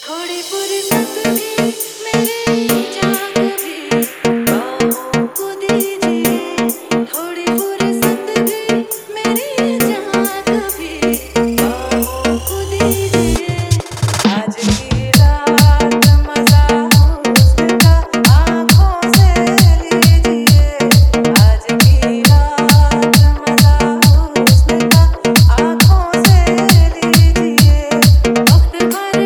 थोड़ी फुर्सत भी मेरी जान भी बाहों को दीजिए। थोड़ी फुर्सत भी मेरी जान भी बाहों को दीजिए। आज की रात मजा उसका आँखों से लीजिए। आज की रात मजा उसका आँखों से लीजिए। वक्त भर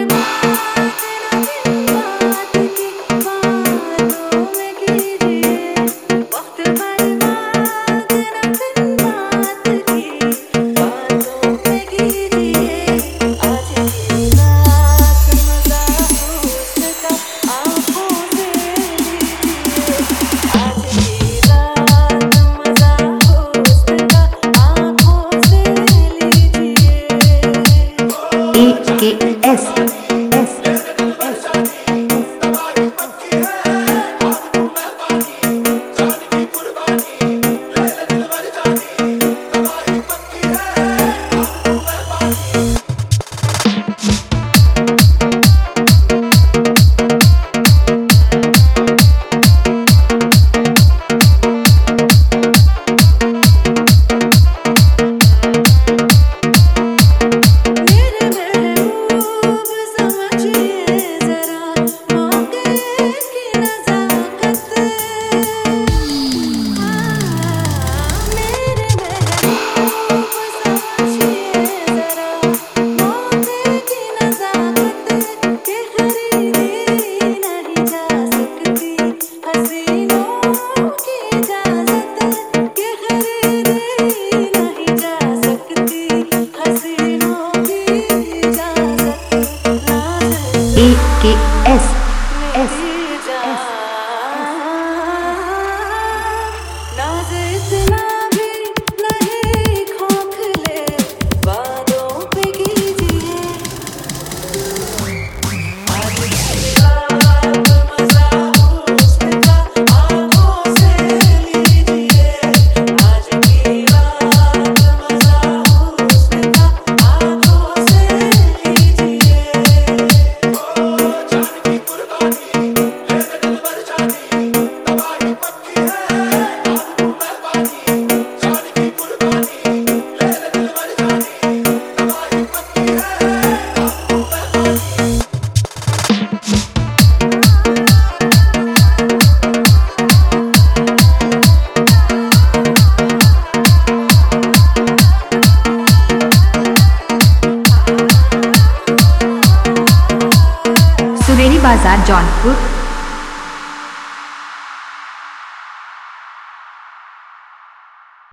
बाजार जौनपुर।